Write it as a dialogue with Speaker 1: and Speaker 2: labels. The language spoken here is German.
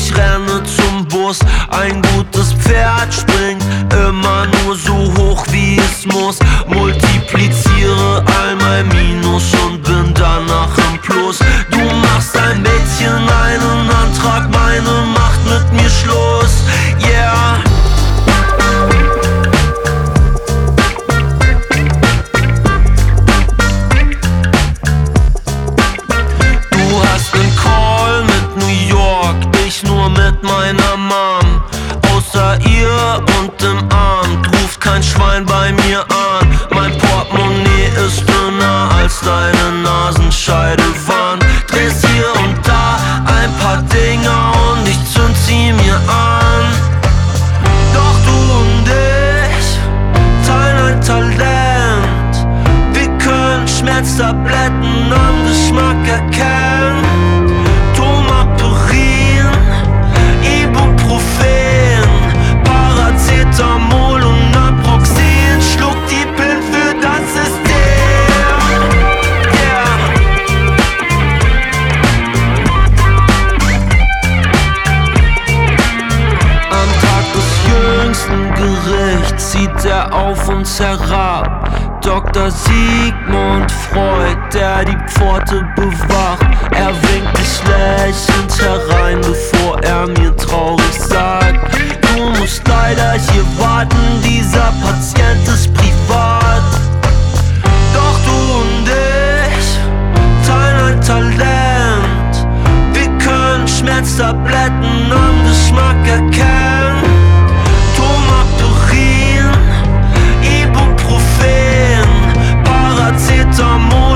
Speaker 1: ich renne zum Bus. Ein gutes Pferd springt immer nur so hoch wie es muss. Multipliziere all mein Minus und bin danach im Plus. Du machst ein Mädchen einen Antrag, meine macht mit mir Schluss. Yeah. Du hast nen Call mit New York, ich nur mit meiner Mom. Außer ihr und im Amt ruft kein Schwein bei mir an. Mein Portemonnaie ist dünner als deine Nasenscheidewand. Drehst hier und da ein paar Dinger und ich zünd sie mir an. Doch du und ich teilen ein Talent. Wir können Schmerztabletten am Geschmack erkennen. Tomaperin, Ibuprofen, Paracetamol und Naproxen. Schluck die Pillen für das System. Yeah. Am Tag des jüngsten Gerichts sieht er auf uns herab. Dr. Sigmund Freud, der die Pforte bewacht. Er winkt dich lächelnd herein, bevor er mir traurig sagt: Du musst leider hier warten, dieser Patient ist privat. Doch du und ich teilen ein Talent. Wir können Schmerztabletten am Geschmack erkennen. Tomaperin, Ibuprofen, Paracetamol